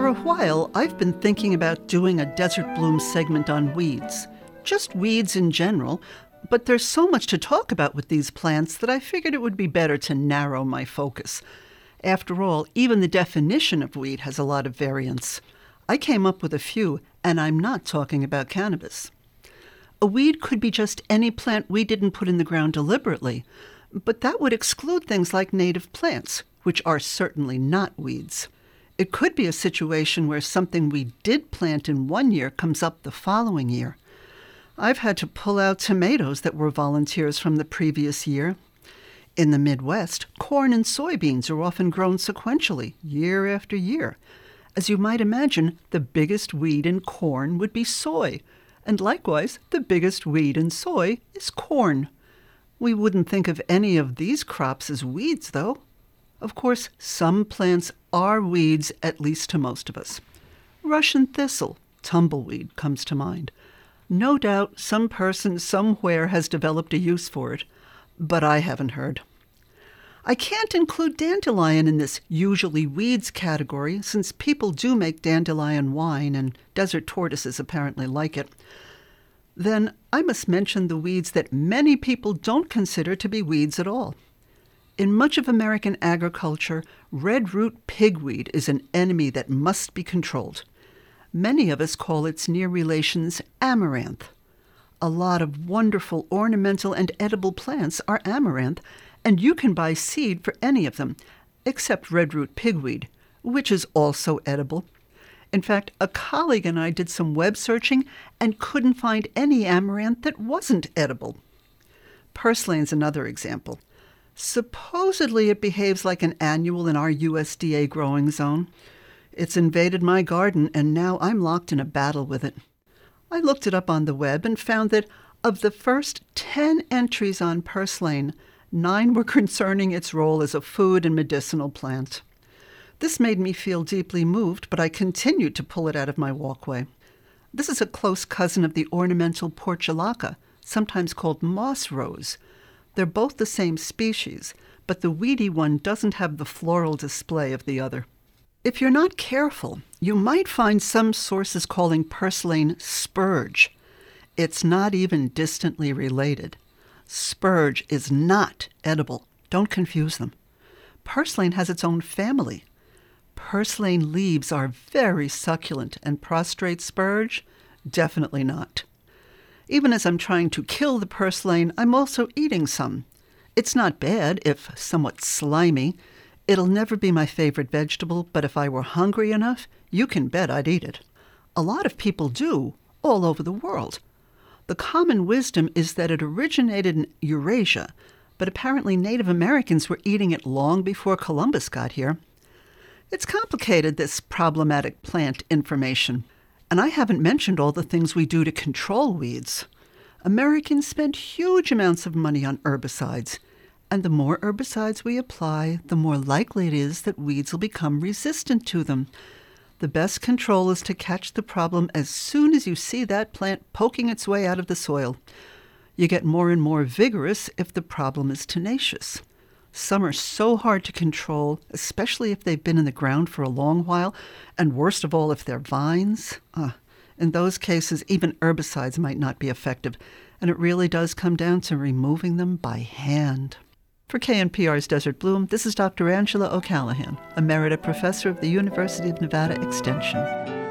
For a while, I've been thinking about doing a Desert Bloom segment on weeds. Just weeds in general, but there's so much to talk about with these plants that I figured it would be better to narrow my focus. After all, even the definition of weed has a lot of variance. I came up with a few, and I'm not talking about cannabis. A weed could be just any plant we didn't put in the ground deliberately, but that would exclude things like native plants, which are certainly not weeds. It could be a situation where something we did plant in one year comes up the following year. I've had to pull out tomatoes that were volunteers from the previous year. In the Midwest, corn and soybeans are often grown sequentially, year after year. As you might imagine, the biggest weed in corn would be soy, and likewise, the biggest weed in soy is corn. We wouldn't think of any of these crops as weeds, though. Of course, some plants are weeds, at least to most of us. Russian thistle, tumbleweed, comes to mind. No doubt some person somewhere has developed a use for it, but I haven't heard. I can't include dandelion in this usually weeds category, since people do make dandelion wine, and desert tortoises apparently like it. Then I must mention the weeds that many people don't consider to be weeds at all. In much of American agriculture, red root pigweed is an enemy that must be controlled. Many of us call its near relations amaranth. A lot of wonderful ornamental and edible plants are amaranth, and you can buy seed for any of them, except red root pigweed, which is also edible. In fact, a colleague and I did some web searching and couldn't find any amaranth that wasn't edible. Purslane's another example. Supposedly it behaves like an annual in our USDA growing zone. It's invaded my garden, and now I'm locked in a battle with it. I looked it up on the web and found that of the first 10 entries on purslane, 9 were concerning its role as a food and medicinal plant. This made me feel deeply moved, but I continued to pull it out of my walkway. This is a close cousin of the ornamental portulaca, sometimes called moss rose. They're both the same species, but the weedy one doesn't have the floral display of the other. If you're not careful, you might find some sources calling purslane spurge. It's not even distantly related. Spurge is not edible. Don't confuse them. Purslane has its own family. Purslane leaves are very succulent, and prostrate spurge? Definitely not. Even as I'm trying to kill the purslane, I'm also eating some. It's not bad, if somewhat slimy. It'll never be my favorite vegetable, but if I were hungry enough, you can bet I'd eat it. A lot of people do, all over the world. The common wisdom is that it originated in Eurasia, but apparently Native Americans were eating it long before Columbus got here. It's complicated, this problematic plant information. And I haven't mentioned all the things we do to control weeds. Americans spend huge amounts of money on herbicides, and the more herbicides we apply, the more likely it is that weeds will become resistant to them. The best control is to catch the problem as soon as you see that plant poking its way out of the soil. You get more and more vigorous if the problem is tenacious. Some are so hard to control, especially if they've been in the ground for a long while, and worst of all, if they're vines. In those cases, even herbicides might not be effective, and it really does come down to removing them by hand. For KNPR's Desert Bloom, this is Dr. Angela O'Callaghan, Emerita Professor of the University of Nevada Extension.